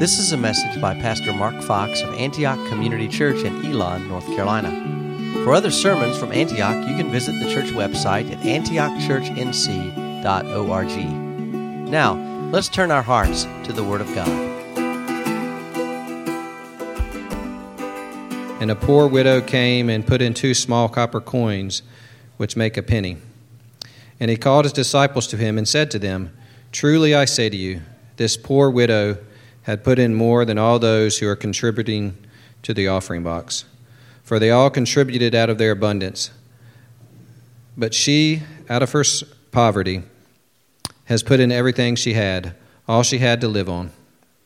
This is a message by Pastor Mark Fox of Antioch Community Church in Elon, North Carolina. For other sermons from Antioch, you can visit the church website at antiochchurchnc.org. Now, let's turn our hearts to the Word of God. And a poor widow came and put in 2 small copper coins, which make a penny. And he called his disciples to him and said to them, "Truly I say to you, this poor widow had put in more than all those who are contributing to the offering box. For they all contributed out of their abundance. But she, out of her poverty, has put in everything she had, all she had to live on."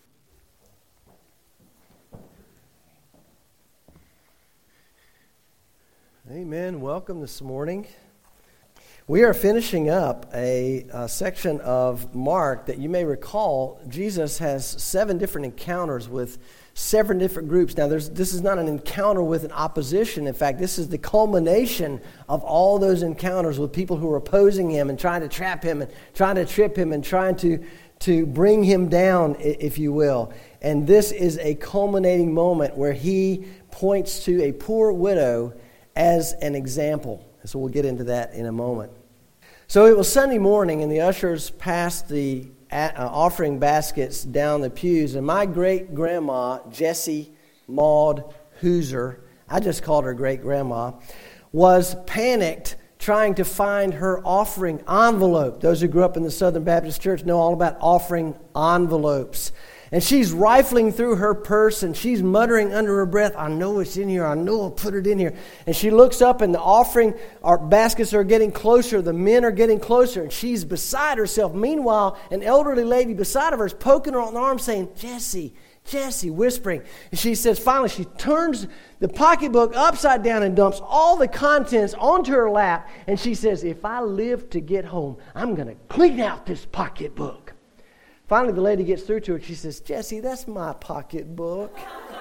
Amen. Welcome this morning. We are finishing up a section of Mark that you may recall. Jesus has 7 different encounters with 7 different groups. Now, this is not an encounter with an opposition. In fact, this is the culmination of all those encounters with people who are opposing him and trying to trap him and trying to trip him and trying to bring him down, if you will. And this is a culminating moment where he points to a poor widow as an example. So we'll get into that in a moment. So it was Sunday morning, and the ushers passed the offering baskets down the pews, and my great-grandma, Jessie Maud Hooser, I just called her great-grandma, was panicked trying to find her offering envelope. Those who grew up in the Southern Baptist Church know all about offering envelopes. And she's rifling through her purse, and she's muttering under her breath, "I know it's in here. I know I'll put it in here." And she looks up, and the offering baskets are getting closer. The men are getting closer, and she's beside herself. Meanwhile, an elderly lady beside of her is poking her on the arm, saying, "Jessie, Jessie," whispering. And she says, finally, she turns the pocketbook upside down and dumps all the contents onto her lap. And she says, "If I live to get home, I'm going to clean out this pocketbook." Finally, the lady gets through to her. She says, "Jessie, that's my pocketbook."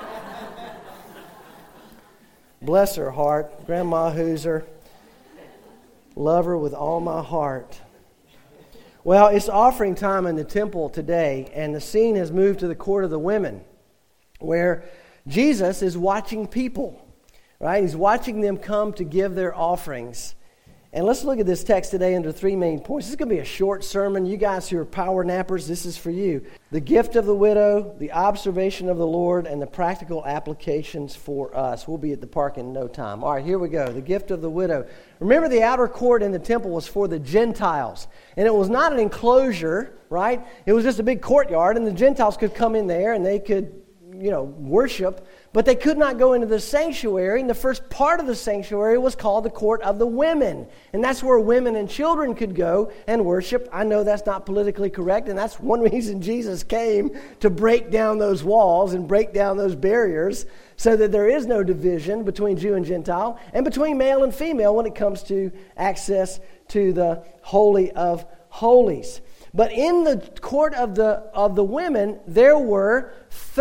Bless her heart. Grandma Hooser. Love her with all my heart. Well, it's offering time in the temple today, and the scene has moved to the court of the women, where Jesus is watching people, right? He's watching them come to give their offerings. And let's look at this text today under 3 main points. This is going to be a short sermon. You guys who are power nappers, this is for you. The gift of the widow, the observation of the Lord, and the practical applications for us. We'll be at the park in no time. All right, here we go. The gift of the widow. Remember, the outer court in the temple was for the Gentiles. And it was not an enclosure, right? It was just a big courtyard, and the Gentiles could come in there and they could, worship. But they could not go into the sanctuary, and the first part of the sanctuary was called the court of the women. And that's where women and children could go and worship. I know that's not politically correct, and that's one reason Jesus came, to break down those walls and break down those barriers so that there is no division between Jew and Gentile and between male and female when it comes to access to the Holy of Holies. But in the court of the women, there were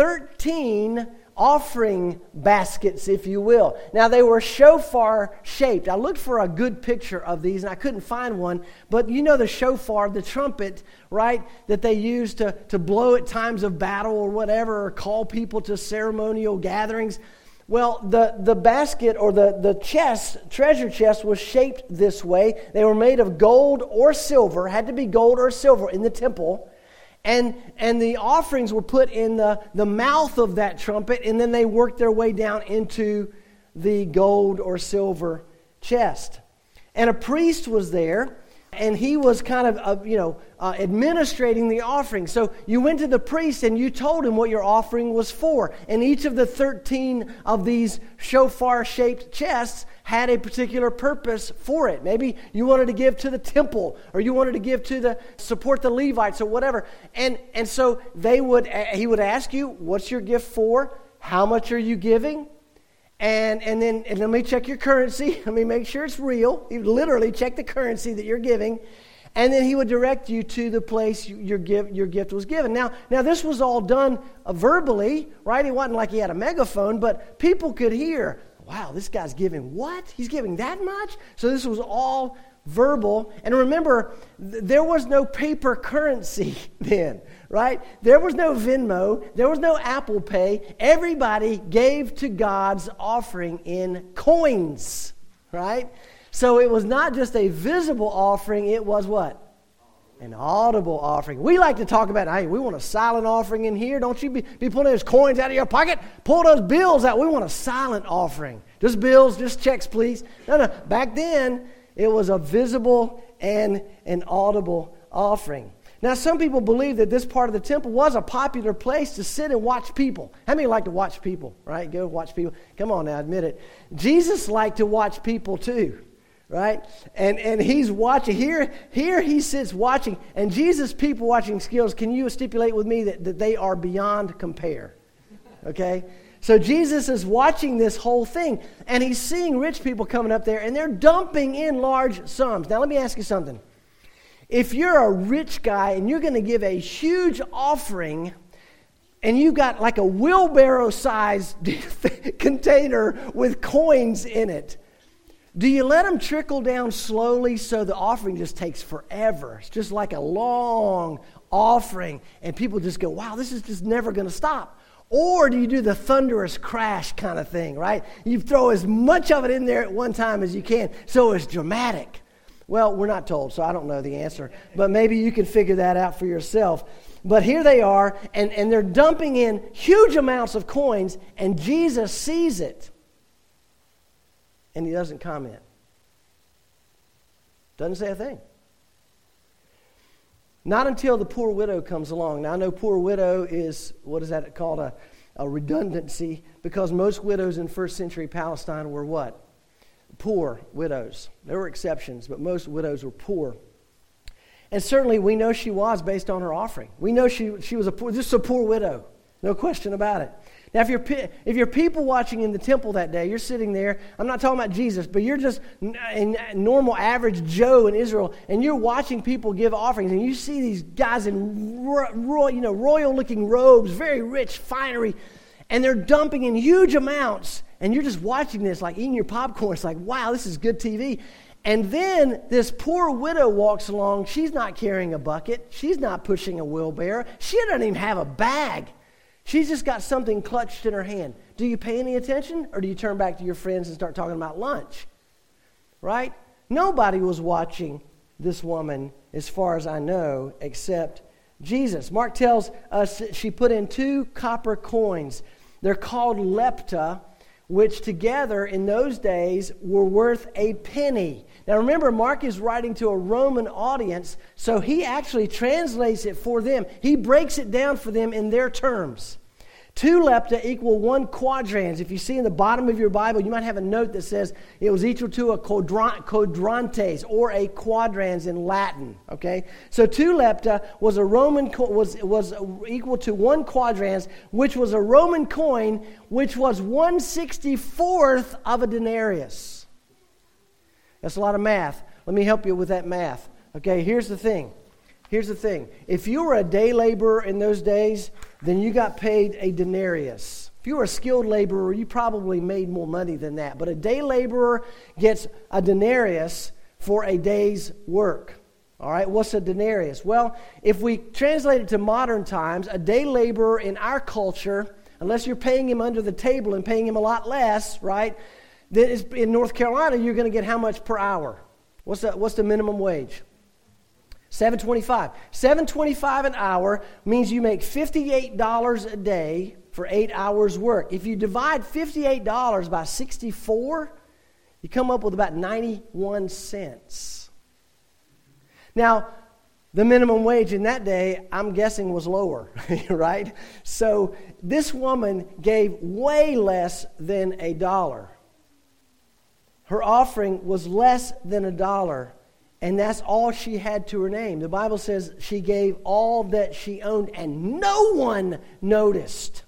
13 offering baskets, if you will. Now, they were shofar shaped. I looked for a good picture of these, and I couldn't find one. But you know the shofar, the trumpet, right, that they use to blow at times of battle or whatever, or call people to ceremonial gatherings. Well, the basket or the chest, treasure chest, was shaped this way. They were made of gold or silver, had to be gold or silver in the temple. And the offerings were put in the mouth of that trumpet, and then they worked their way down into the gold or silver chest. And a priest was there, and he was kind of, administrating the offering. So you went to the priest and you told him what your offering was for. And each of the 13 of these shofar-shaped chests had a particular purpose for it. Maybe you wanted to give to the temple, or you wanted to give to support the Levites, or whatever. And so he would ask you, "What's your gift for? How much are you giving?" And then let me check your currency. Let me make sure it's real. You literally check the currency that you're giving. And then he would direct you to the place your gift was given. Now this was all done verbally, right? It wasn't like he had a megaphone, but people could hear, "Wow, this guy's giving what? He's giving that much?" So this was all verbal. And remember, there was no paper currency then, right? There was no Venmo. There was no Apple Pay. Everybody gave to God's offering in coins, right? So it was not just a visible offering. It was what? An audible offering. We like to talk about, hey, we want a silent offering in here. Don't you be pulling those coins out of your pocket. Pull those bills out. We want a silent offering. Just bills, just checks, please. No. Back then, it was a visible and an audible offering. Now, some people believe that this part of the temple was a popular place to sit and watch people. How many like to watch people, right? Go watch people. Come on now, admit it. Jesus liked to watch people too. Right? And he's watching. Here he sits watching. And Jesus' people watching skills, can you stipulate with me that they are beyond compare? Okay? So Jesus is watching this whole thing. And he's seeing rich people coming up there. And they're dumping in large sums. Now let me ask you something. If you're a rich guy and you're going to give a huge offering, and you got like a wheelbarrow-sized container with coins in it, do you let them trickle down slowly so the offering just takes forever? It's just like a long offering, and people just go, wow, this is just never going to stop. Or do you do the thunderous crash kind of thing, right? You throw as much of it in there at one time as you can, so it's dramatic. Well, we're not told, so I don't know the answer. But maybe you can figure that out for yourself. But here they are, and they're dumping in huge amounts of coins, and Jesus sees it. And he doesn't comment. Doesn't say a thing. Not until the poor widow comes along. Now, I know poor widow is, what is that called? A redundancy, because most widows in first century Palestine were what? Poor widows. There were exceptions, but most widows were poor. And certainly we know she was based on her offering. We know she was just a poor widow. No question about it. Now, if you're people watching in the temple that day, you're sitting there. I'm not talking about Jesus, but you're just a normal, average Joe in Israel, and you're watching people give offerings, and you see these guys in royal-looking robes, very rich finery, and they're dumping in huge amounts, and you're just watching this, like eating your popcorn. It's like, wow, this is good TV. And then this poor widow walks along. She's not carrying a bucket. She's not pushing a wheelbarrow. She doesn't even have a bag. She's just got something clutched in her hand. Do you pay any attention, or do you turn back to your friends and start talking about lunch? Right? Nobody was watching this woman, as far as I know, except Jesus. Mark tells us she put in 2 copper coins. They're called lepta, which together in those days were worth a penny. Now remember, Mark is writing to a Roman audience, so he actually translates it for them. He breaks it down for them in their terms. 2 lepta equal 1 quadrans. If you see in the bottom of your Bible, you might have a note that says it was equal to a quadrantes, or a quadrans in Latin. Okay, so 2 lepta was a Roman was equal to 1 quadrans, which was a Roman coin, which was 1/64th of a denarius. That's a lot of math. Let me help you with that math. Okay, here's the thing. If you were a day laborer in those days, then you got paid a denarius. If you were a skilled laborer, you probably made more money than that. But a day laborer gets a denarius for a day's work. All right, what's a denarius? Well, if we translate it to modern times, a day laborer in our culture, unless you're paying him under the table and paying him a lot less, right? Then in North Carolina, you're going to get how much per hour? What's the minimum wage? $7.25. $7.25 an hour means you make $58 a day for 8 hours work. If you divide $58 by 64, you come up with about 91 cents. Now, the minimum wage in that day, I'm guessing, was lower, right? So this woman gave way less than $1. Her offering was less than $1. And that's all she had to her name. The Bible says she gave all that she owned, and no one noticed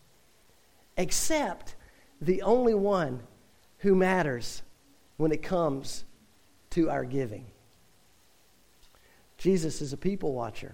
except the only one who matters when it comes to our giving. Jesus is a people watcher.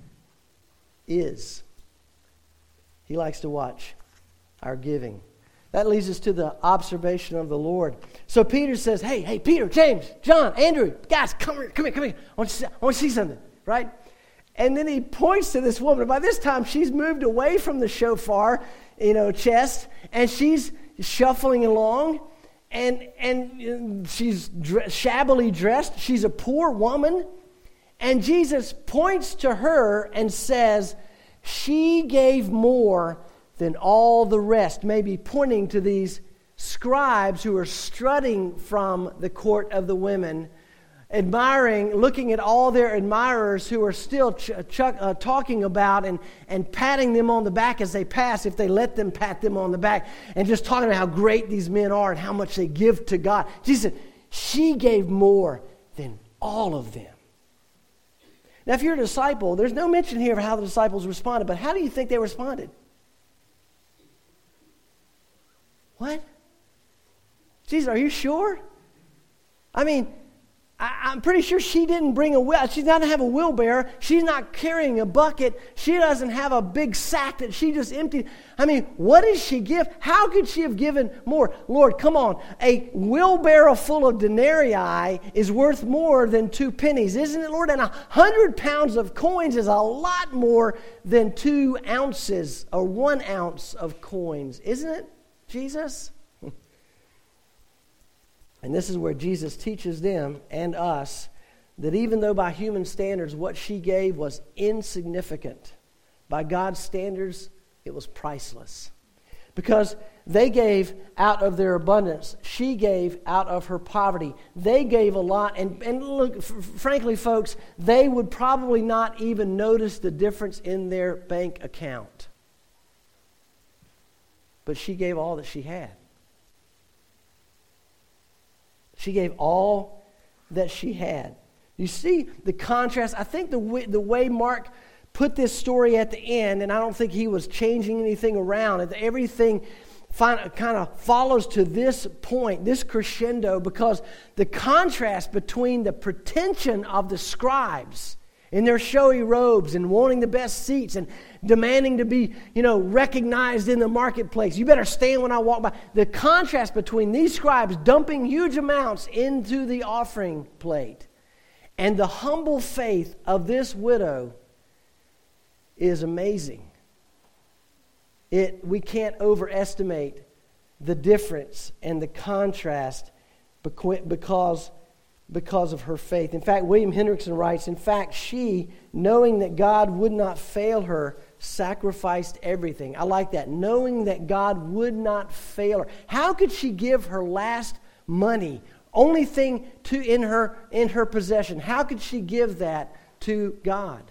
He likes to watch our giving. That leads us to the observation of the Lord. So Peter says, hey, Peter, James, John, Andrew, guys, come here. I want to see something, right? And then he points to this woman. By this time, she's moved away from the shofar, chest, and she's shuffling along, and she's shabbily dressed. She's a poor woman, and Jesus points to her and says, she gave more than all the rest, maybe pointing to these scribes who are strutting from the court of the women, admiring, looking at all their admirers who are still talking about and patting them on the back as they pass, if they let them pat them on the back, and just talking about how great these men are and how much they give to God. Jesus said, she gave more than all of them. Now, if you're a disciple, there's no mention here of how the disciples responded, but how do you think they responded? What? Jesus, are you sure? I mean, I'm pretty sure she didn't bring a wheel. She doesn't have a wheelbarrow. She's not carrying a bucket. She doesn't have a big sack that she just emptied. I mean, what did she give? How could she have given more? Lord, come on. A wheelbarrow full of denarii is worth more than 2 pennies, isn't it, Lord? And 100 pounds of coins is a lot more than 2 ounces or 1 ounce of coins, isn't it, Jesus? And this is where Jesus teaches them and us that even though by human standards what she gave was insignificant, by God's standards it was priceless. Because they gave out of their abundance. She gave out of her poverty. They gave a lot. And look, frankly, folks, they would probably not even notice the difference in their bank account. But she gave all that she had. She gave all that she had. You see the contrast? I think the way Mark put this story at the end, and I don't think he was changing anything around. Everything kind of follows to this point, this crescendo, because the contrast between the pretension of the scribes in their showy robes and wanting the best seats and demanding to be, recognized in the marketplace. You better stand when I walk by. The contrast between these scribes dumping huge amounts into the offering plate and the humble faith of this widow is amazing. We can't overestimate the difference and the contrast because of her faith. In fact, William Hendrickson writes, in fact, she, knowing that God would not fail her, sacrificed everything. I like that. Knowing that God would not fail her. How could she give her last money, only thing in her possession? How could she give that to God?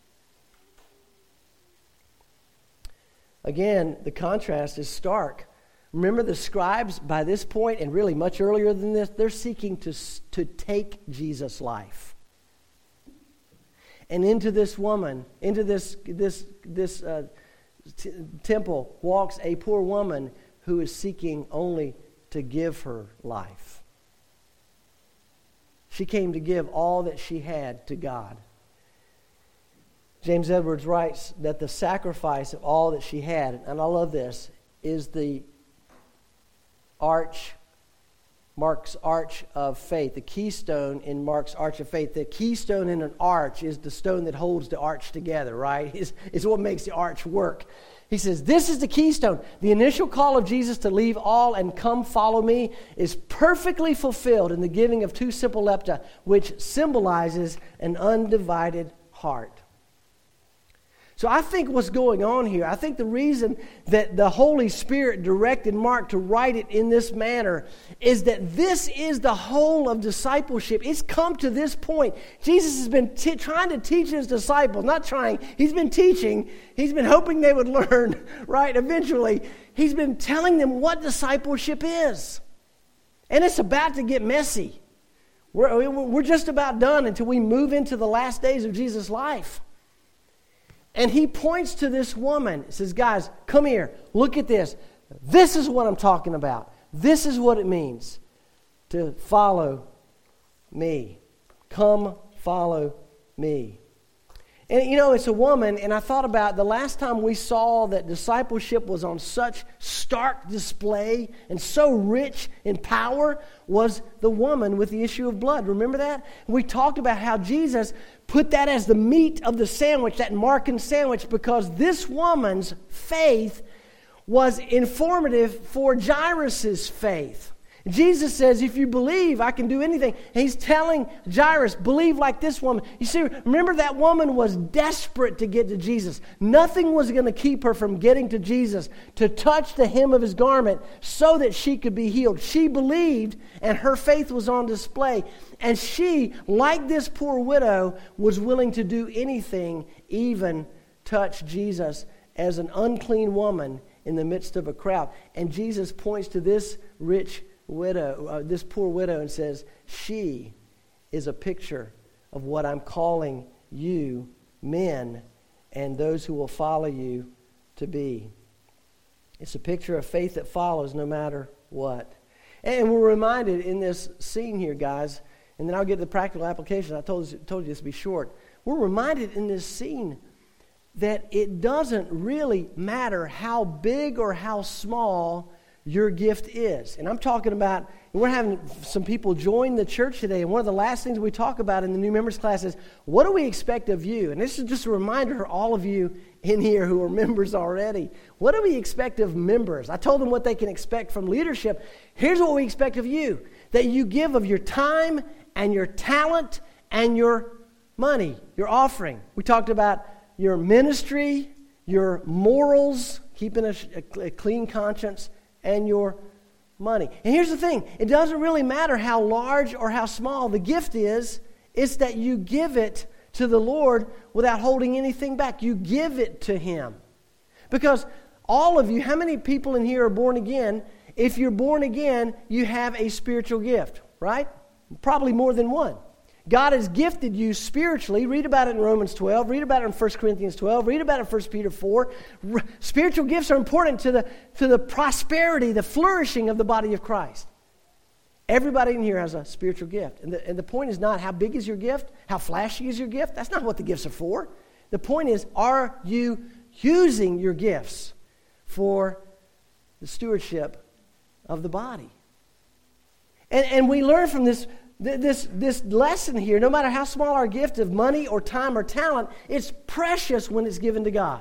Again, the contrast is stark. Remember, the scribes, by this point, and really much earlier than this, they're seeking to take Jesus' life. And into this woman, into this temple, walks a poor woman who is seeking only to give her life. She came to give all that she had to God. James Edwards writes that the sacrifice of all that she had, and I love this, is the Mark's arch of faith, the keystone in Mark's arch of faith. The keystone in an arch is the stone that holds the arch together, right? It's what makes the arch work. He says, this is the keystone. The initial call of Jesus to leave all and come follow me is perfectly fulfilled in the giving of 2 simple lepta, which symbolizes an undivided heart. So I think what's going on here, I think the reason that the Holy Spirit directed Mark to write it in this manner is that this is the whole of discipleship. It's come to this point. Jesus has been trying to teach his disciples, he's been teaching, he's been hoping they would learn, right, eventually. He's been telling them what discipleship is. And it's about to get messy. We're just about done until we move into the last days of Jesus' life. And he points to this woman. He says, guys, come here. Look at this. This is what I'm talking about. This is what it means to follow me. Come follow me. And it's a woman, and I thought about the last time we saw that discipleship was on such stark display and so rich in power was the woman with the issue of blood. Remember that? We talked about how Jesus put that as the meat of the sandwich, that Markan sandwich, because this woman's faith was informative for Jairus' faith. Jesus says, if you believe, I can do anything. And he's telling Jairus, believe like this woman. You see, remember that woman was desperate to get to Jesus. Nothing was going to keep her from getting to Jesus, to touch the hem of his garment so that she could be healed. She believed, and her faith was on display. And she, like this poor widow, was willing to do anything, even touch Jesus as an unclean woman in the midst of a crowd. And Jesus points to this rich widow, this poor widow, and says, she is a picture of what I'm calling you, men, and those who will follow you to be. It's a picture of faith that follows no matter what. And we're reminded in this scene here, guys, and then I'll get to the practical application. I told you this to be short. We're reminded in this scene that it doesn't really matter how big or how small your gift is. And I'm talking about, we're having some people join the church today, and one of the last things we talk about in the new members class is, what do we expect of you? And this is just a reminder to all of you in here who are members already. What do we expect of members? I told them what they can expect from leadership. Here's what we expect of you: that you give of your time and your talent and your money, your offering. We talked about your ministry, your morals, keeping a clean conscience, and your money. And here's the thing. It doesn't really matter how large or how small the gift is. It's that you give it to the Lord without holding anything back. You give it to Him. Because all of you, how many people in here are born again? If you're born again, you have a spiritual gift, right? Probably more than one. God has gifted you spiritually. Read about it in Romans 12. Read about it in 1 Corinthians 12. Read about it in 1 Peter 4. Spiritual gifts are important to the prosperity, the flourishing of the body of Christ. Everybody in here has a spiritual gift. And the point is not how big is your gift, how flashy is your gift. That's not what the gifts are for. The point is, are you using your gifts for the stewardship of the body? And we learn from this lesson here, no matter how small our gift of money or time or talent, it's precious when it's given to God.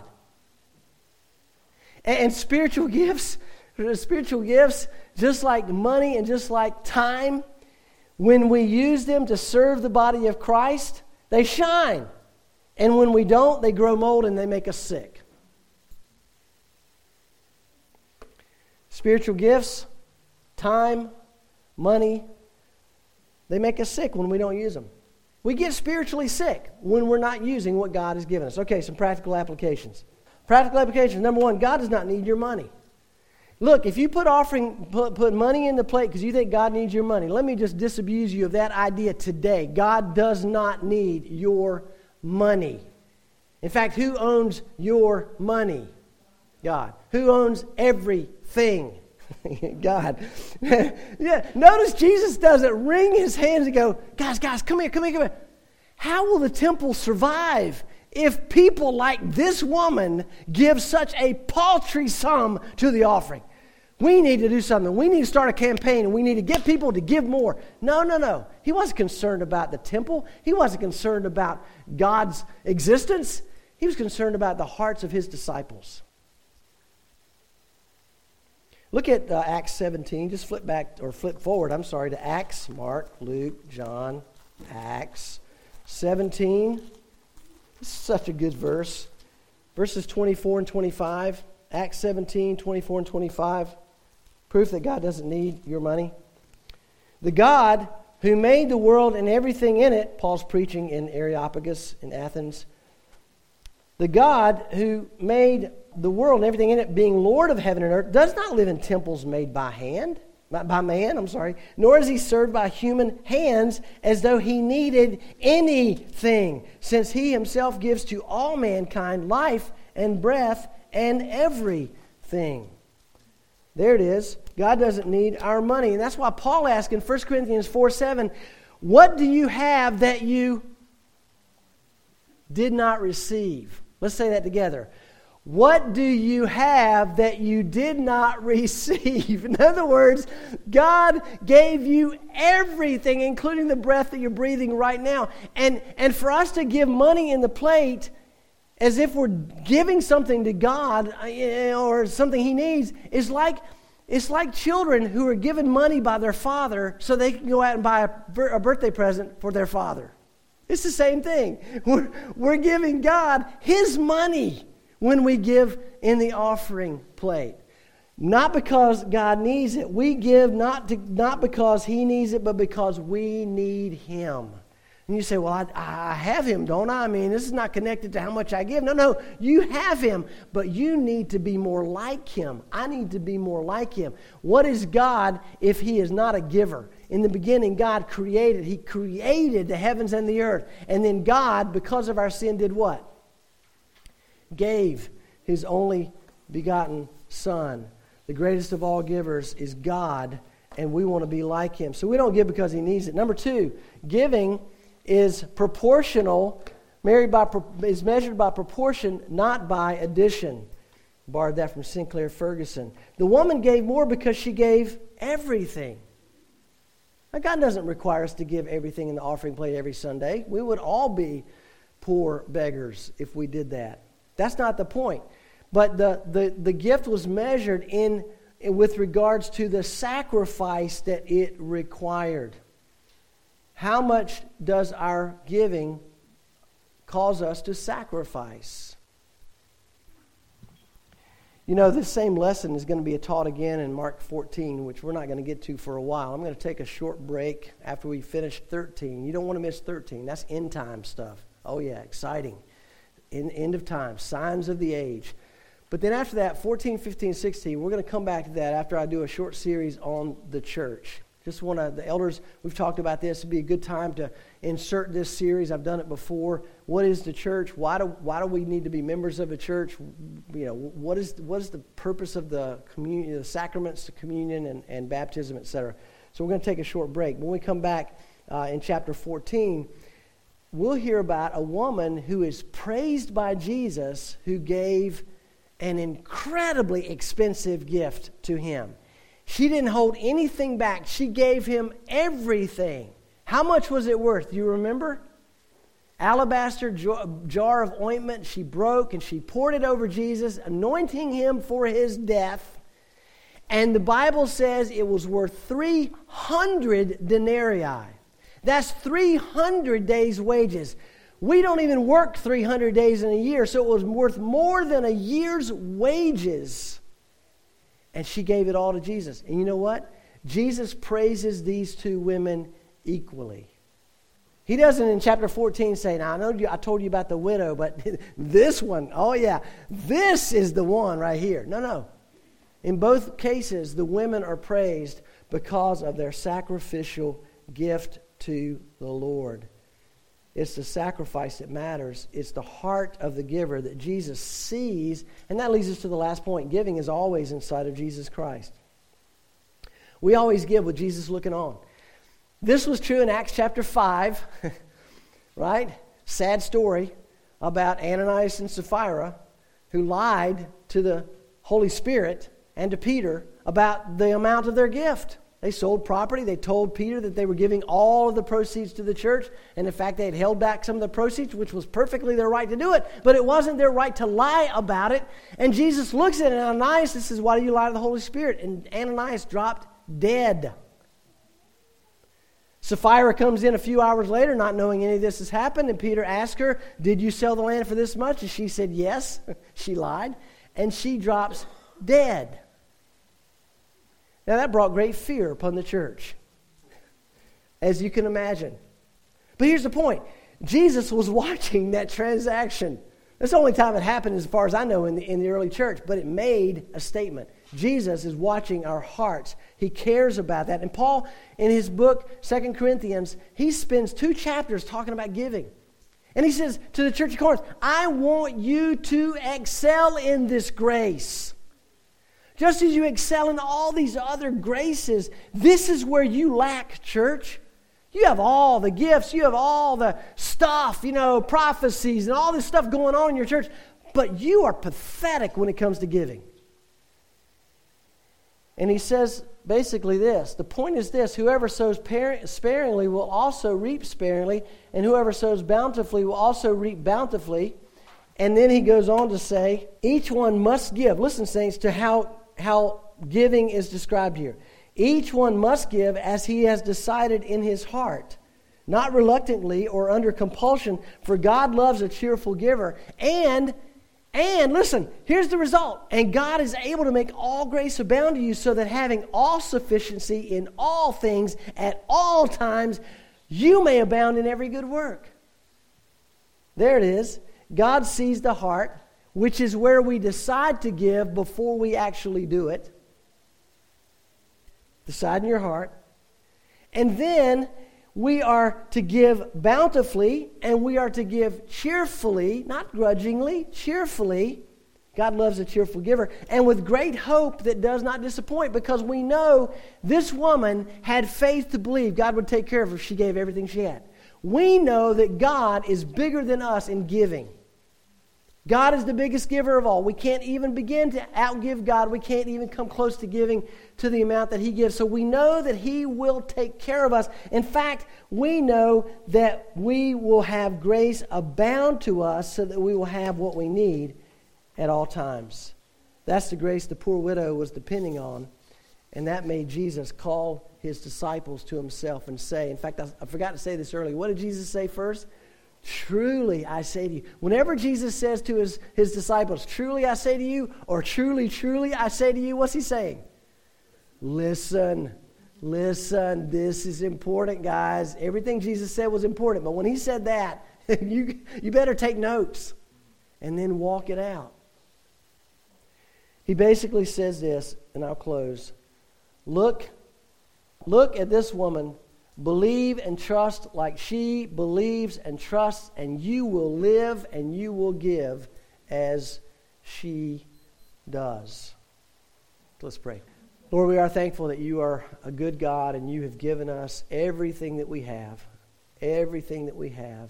And spiritual gifts, just like money and just like time, when we use them to serve the body of Christ, they shine. And when we don't, they grow mold and they make us sick. Spiritual gifts, time, money, they make us sick when we don't use them. We get spiritually sick when we're not using what God has given us. Okay, some practical applications. Practical applications. Number one, God does not need your money. Look, if you put money in the plate because you think God needs your money, let me just disabuse you of that idea today. God does not need your money. In fact, who owns your money? God. Who owns everything? God. Yeah. Notice Jesus doesn't wring his hands and go, guys, come here. How will the temple survive if people like this woman give such a paltry sum to the offering? We need to do something. We need to start a campaign, and we need to get people to give more. No. He wasn't concerned about the temple. He wasn't concerned about God's existence. He was concerned about the hearts of his disciples. Look at Acts 17. Just flip forward to Acts, Mark, Luke, John, Acts 17. This is such a good verse. Verses 24 and 25. Acts 17, 24 and 25. Proof that God doesn't need your money. The God who made the world and everything in it, Paul's preaching in Areopagus in Athens. The God who made the world and everything in it, being Lord of heaven and earth, does not live in temples made by man, nor is he served by human hands as though he needed anything, since he himself gives to all mankind life and breath and everything. There it is. God doesn't need our money. And that's why Paul asked in 1 Corinthians 4:7, what do you have that you did not receive? Let's say that together. What do you have that you did not receive? In other words, God gave you everything, including the breath that you're breathing right now. And for us to give money in the plate as if we're giving something to God or something He needs is like, it's like children who are given money by their father so they can go out and buy a birthday present for their father. It's the same thing. We're giving God His money when we give in the offering plate. Not because God needs it. We give not because He needs it, but because we need Him. And you say, well, I have Him, don't I? I mean, this is not connected to how much I give. No, you have Him, but you need to be more like Him. I need to be more like Him. What is God if He is not a giver? In the beginning, God created. He created the heavens and the earth. And then God, because of our sin, did what? Gave His only begotten Son. The greatest of all givers is God, and we want to be like Him. So we don't give because He needs it. Number 2, giving is proportional, is measured by proportion, not by addition. Borrowed that from Sinclair Ferguson. The woman gave more because she gave everything. Now, God doesn't require us to give everything in the offering plate every Sunday. We would all be poor beggars if we did that. That's not the point. But the gift was measured with regards to the sacrifice that it required. How much does our giving cause us to sacrifice? You know, this same lesson is going to be taught again in Mark 14, which we're not going to get to for a while. I'm going to take a short break after we finish 13. You don't want to miss 13. That's end time stuff. Oh yeah, exciting. End of time, signs of the age. But then after that, 14, 15, 16, we're going to come back to that after I do a short series on the church. The elders, we've talked about this. It'd be a good time to insert this series. I've done it before. What is the church? Why do we need to be members of a church? You know, what is the purpose of the communion, the sacraments, the communion and baptism, etc. So we're going to take a short break. When we come back in chapter 14, we'll hear about a woman who is praised by Jesus who gave an incredibly expensive gift to Him. She didn't hold anything back. She gave Him everything. How much was it worth? Do you remember? Alabaster jar of ointment she broke and she poured it over Jesus, anointing Him for His death. And the Bible says it was worth 300 denarii. That's 300 days' wages. We don't even work 300 days in a year, so it was worth more than a year's wages. And she gave it all to Jesus. And you know what? Jesus praises these two women equally. He doesn't in chapter 14 say, now I told you about the widow, but this one, oh yeah, this is the one right here. No. In both cases, the women are praised because of their sacrificial gift to the Lord. It's the sacrifice that matters. It's the heart of the giver that Jesus sees. And that leads us to the last point. Giving is always inside of Jesus Christ. We always give with Jesus looking on. This was true in Acts chapter 5, right? Sad story about Ananias and Sapphira who lied to the Holy Spirit and to Peter about the amount of their gift. They sold property. They told Peter that they were giving all of the proceeds to the church. And in fact, they had held back some of the proceeds, which was perfectly their right to do it. But it wasn't their right to lie about it. And Jesus looks at Ananias and says, why do you lie to the Holy Spirit? And Ananias dropped dead. Sapphira comes in a few hours later, not knowing any of this has happened. And Peter asked her, did you sell the land for this much? And she said, yes. She lied. And she drops dead. Now that brought great fear upon the church, as you can imagine. But here's the point. Jesus was watching that transaction. That's the only time it happened as far as I know in the early church, but it made a statement. Jesus is watching our hearts. He cares about that. And Paul, in his book, 2 Corinthians, he spends 2 chapters talking about giving. And he says to the church of Corinth, I want you to excel in this grace. Just as you excel in all these other graces, this is where you lack, church. You have all the gifts. You have all the stuff, prophecies and all this stuff going on in your church. But you are pathetic when it comes to giving. And he says basically this. The point is this. Whoever sows sparingly will also reap sparingly. And whoever sows bountifully will also reap bountifully. And then he goes on to say, each one must give. Listen, saints, to how giving is described here. Each one must give as he has decided in his heart, not reluctantly or under compulsion, for God loves a cheerful giver. And listen, here's the result. And God is able to make all grace abound to you, so that having all sufficiency in all things at all times, you may abound in every good work. There it is. God sees the heart, which is where we decide to give before we actually do it. Decide in your heart. And then we are to give bountifully, and we are to give cheerfully, not grudgingly, cheerfully. God loves a cheerful giver. And with great hope that does not disappoint, because we know this woman had faith to believe God would take care of her if she gave everything she had. We know that God is bigger than us in giving. God is the biggest giver of all. We can't even begin to outgive God. We can't even come close to giving to the amount that He gives. So we know that He will take care of us. In fact, we know that we will have grace abound to us so that we will have what we need at all times. That's the grace the poor widow was depending on. And that made Jesus call His disciples to Himself and say, in fact, I forgot to say this earlier. What did Jesus say first? Truly, I say to you. Whenever Jesus says to his disciples, truly I say to you, or truly, truly I say to you, what's He saying? Listen, this is important, guys. Everything Jesus said was important, but when He said that, you better take notes and then walk it out. He basically says this, and I'll close. Look at this woman. Believe and trust like she believes and trusts, and you will live and you will give as she does. Let's pray. Lord, we are thankful that You are a good God, and You have given us everything that we have. Everything that we have.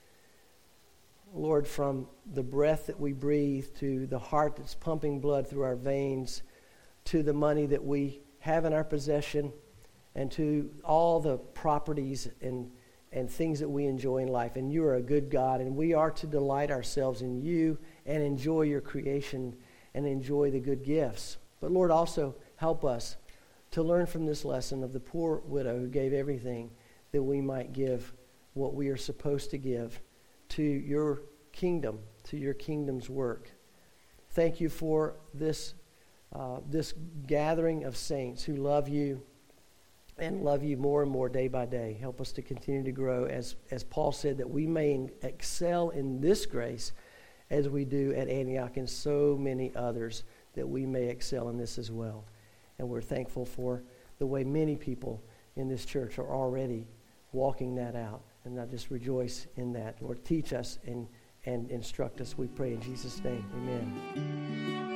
Lord, from the breath that we breathe, to the heart that's pumping blood through our veins, to the money that we have in our possession, and to all the properties and things that we enjoy in life. And You are a good God, and we are to delight ourselves in You and enjoy Your creation and enjoy the good gifts. But Lord, also help us to learn from this lesson of the poor widow who gave everything, that we might give what we are supposed to give to Your kingdom, to Your kingdom's work. Thank You for this gathering of saints who love You and love You more and more day by day. Help us to continue to grow, as Paul said, that we may excel in this grace as we do at Antioch and so many others, that we may excel in this as well. And we're thankful for the way many people in this church are already walking that out. And I just rejoice in that. Lord, teach us and instruct us, we pray in Jesus' name. Amen.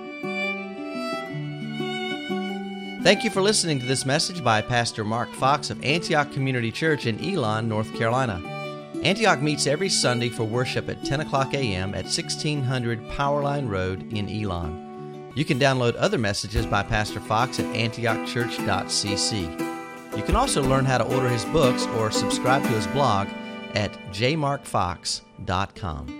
Thank you for listening to this message by Pastor Mark Fox of Antioch Community Church in Elon, North Carolina. Antioch meets every Sunday for worship at 10 o'clock a.m. at 1600 Powerline Road in Elon. You can download other messages by Pastor Fox at antiochchurch.cc. You can also learn how to order his books or subscribe to his blog at jmarkfox.com.